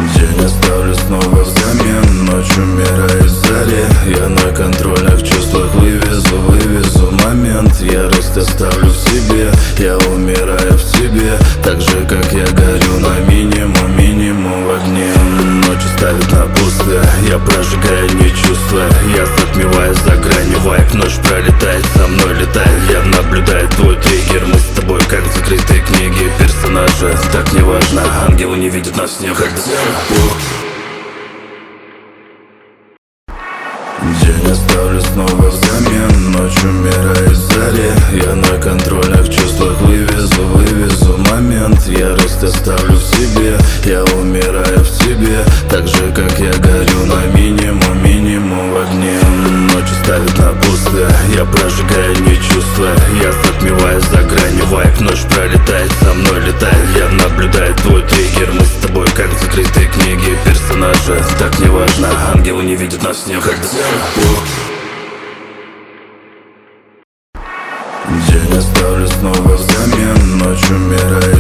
День оставлю снова взамен, ночь умирает в заре. Я на контрольных чувствах вывезу момент. Ярость оставлю в себе, я умираю в тебе. Так же, как я горю на минимум в огне. Ночи ставят на пустое, я прожигаю не чувства. Я затмеваю за гранью вайп, ночь пролетает, со мной летает. Я наблюдаю твой триггер, мы с тобой как в закрытой книге персонажа. Так не важно, ангелы не видят нас не как День оставлю снова взамен, ночь умирает в заре. Я на контрольных чувствах вывезу момент. Ярость оставлю в себе, я умираю в тебе. Так же, как я горю на минимум в огне. Ночи ставят на пустое, я прожигаю не чувства. Я затмеваю за гранью вайп, ночь пролетает, со мной летает. Я наблюдаю твой триггер, мы с тобой как в закрытой книге персонажа. Так не важно, ангелы не видят нас не как День оставлю снова взамен, ночь умирает